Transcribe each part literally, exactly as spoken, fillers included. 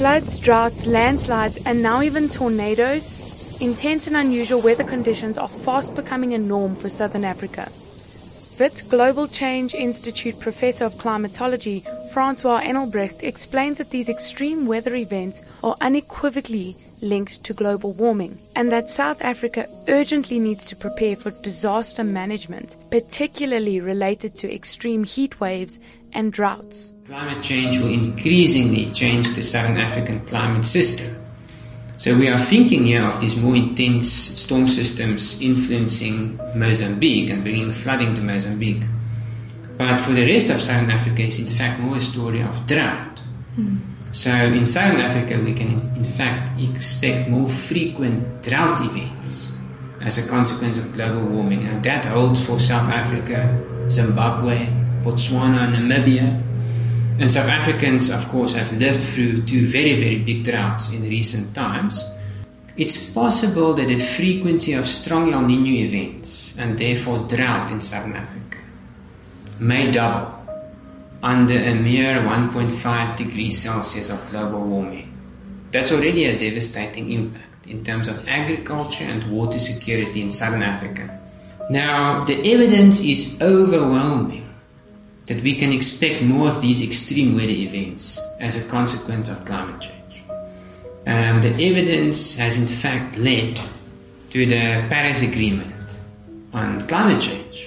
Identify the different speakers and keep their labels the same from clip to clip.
Speaker 1: Floods, droughts, landslides, and now even tornadoes. Intense and unusual weather conditions are fast becoming a norm for Southern Africa. Wits Global Change Institute Professor of Climatology, Francois Engelbrecht, explains that these extreme weather events are unequivocally linked to global warming, and that South Africa urgently needs to prepare for disaster management, particularly related to extreme heat waves and droughts.
Speaker 2: Climate change will increasingly change the Southern African climate system. So we are thinking here of these more intense storm systems influencing Mozambique and bringing flooding to Mozambique. But for the rest of Southern Africa, it's in fact more a story of drought. Mm. So in Southern Africa, we can in fact expect more frequent drought events as a consequence of global warming. And that holds for South Africa, Zimbabwe, Botswana, Namibia. And South Africans, of course, have lived through two very, very big droughts in recent times. It's possible that the frequency of strong El Niño events, and therefore drought in Southern Africa, may double under a mere one point five degrees Celsius of global warming. That's already a devastating impact in terms of agriculture and water security in Southern Africa. Now, the evidence is overwhelming that we can expect more of these extreme weather events as a consequence of climate change. Um, the evidence has in fact led to the Paris Agreement on climate change,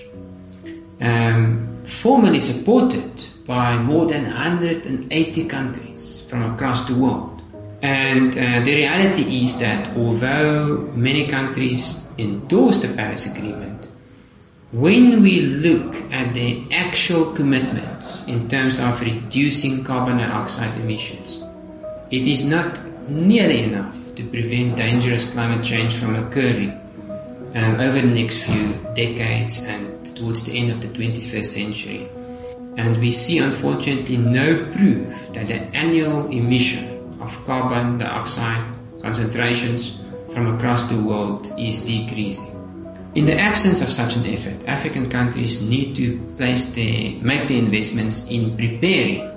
Speaker 2: um, formally supported by more than one hundred eighty countries from across the world. And uh, the reality is that although many countries endorsed the Paris Agreement, when we look at the actual commitments in terms of reducing carbon dioxide emissions, it is not nearly enough to prevent dangerous climate change from occurring um, over the next few decades and towards the end of the twenty-first century. And we see, unfortunately, no proof that the annual emission of carbon dioxide concentrations from across the world is decreasing. In the absence of such an effort, African countries need to place their, make the investments in preparing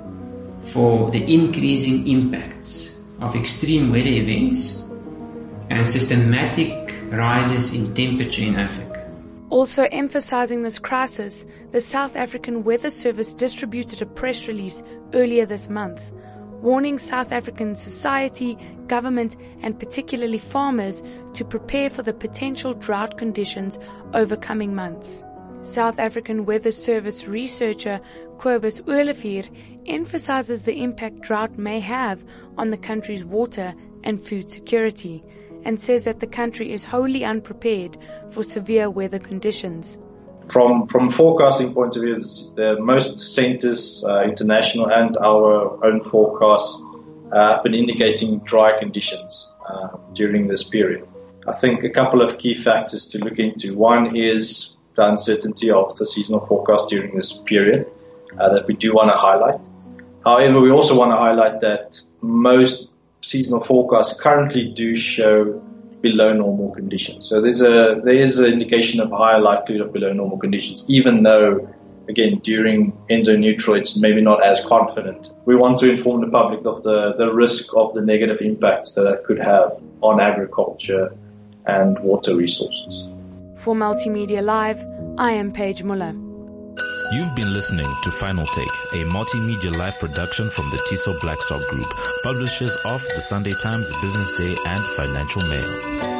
Speaker 2: for the increasing impacts of extreme weather events and systematic rises in temperature in Africa.
Speaker 1: Also emphasizing this crisis, the South African Weather Service distributed a press release earlier this month, warning South African society, government, and particularly farmers to prepare for the potential drought conditions over coming months. South African Weather Service researcher Kobus Olivier emphasizes the impact drought may have on the country's water and food security, and says that the country is wholly unprepared for severe weather conditions.
Speaker 3: From from forecasting point of view, the most centers, uh, international and our own forecasts, uh, have been indicating dry conditions uh, during this period. I think a couple of key factors to look into. One is the uncertainty of the seasonal forecast during this period uh, that we do want to highlight. However, we also want to highlight that most seasonal forecasts currently do show below normal conditions. So there's a there is an indication of higher likelihood of below normal conditions, even though, again, during Enso neutral, it's maybe not as confident. We want to inform the public of the, the risk of the negative impacts that that could have on agriculture and water resources.
Speaker 1: For Multimedia Live, I am Paige Muller.
Speaker 4: You've been listening to Final Take, a multimedia live production from the Tiso Blackstock Group, publishers of the Sunday Times, Business Day, and Financial Mail.